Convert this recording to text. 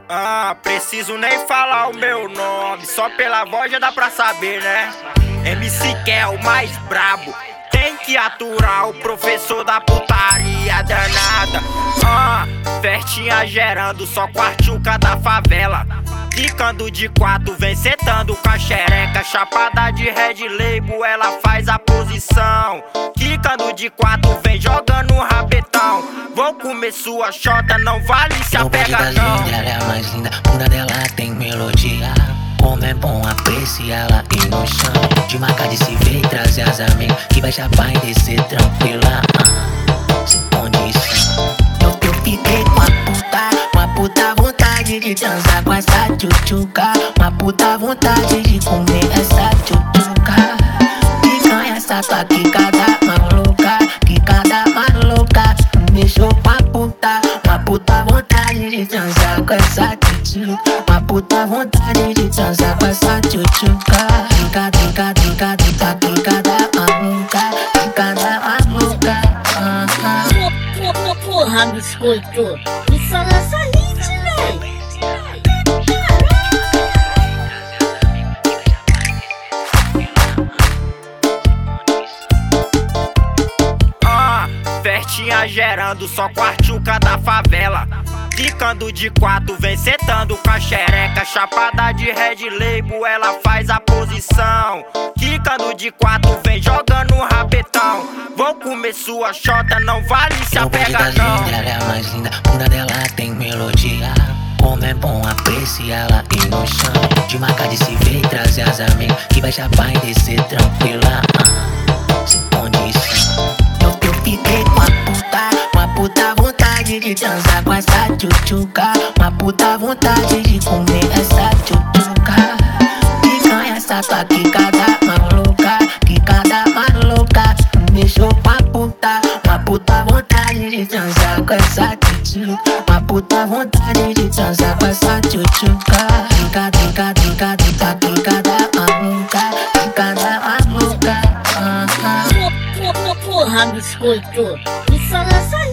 Preciso nem falar o meu nome, só pela voz já dá pra saber, né? MC que é o mais brabo, tem que aturar o professor da putaria danada. Festinha gerando, só quartuca da favela. Quicando de quatro, vem setando com a xereca. Chapada de Red Label, ela faz a posição. Quicando de quatro, vem jogando um rabetão. Vou comer sua xota, não vale se apega não. Linda, ela é a mais linda, bunda dela tem melodia. Como é bom apreciá-la e no chão. De marcar de se ver e trazer as amigas, que vai chapar e descer tranquila, sem condição. Eu fiquei com uma puta vontade de dançar com essa tchutchuca. Uma puta vontade de comer essa tchutchuca. Picanha essa tua quicada maluca, quicada maluca. Me deixou com uma puta vontade de dançar com essa tchutchuca. Uma puta vontade de dançar com essa tchutchuca. Quicada maluca, quicada maluca. Porra, biscoito, isso é nossa hit, véi. Festinha gerando, só quartuca da favela. Quicando de quatro, vem setando com a xereca. Chapada de Red Label, ela faz a posição. Quicando de quatro, vem jogando um rabetão. Vou comer sua xota, não vale se apega não. Linda, ela é a mais linda, bunda dela tem melodia. Como é bom apreciá-la e no chão. De marcar de se ver e trazer as amigas, que vai chapar e descer tranquila, sem condição. Eu fiquei com uma puta vontade de dançar com essa tchutchuca. Uma puta vontade de comer essa tchutchuca. Picanha essa tua quicada maluca, quicada maluca. Me deixou com uma puta vontade de dançar com essa tchutchuca. Uma puta vontade de dançar com essa tchutchuca. Quicada maluca, quicada maluca. Porra, biscoito, isso é nossa hit.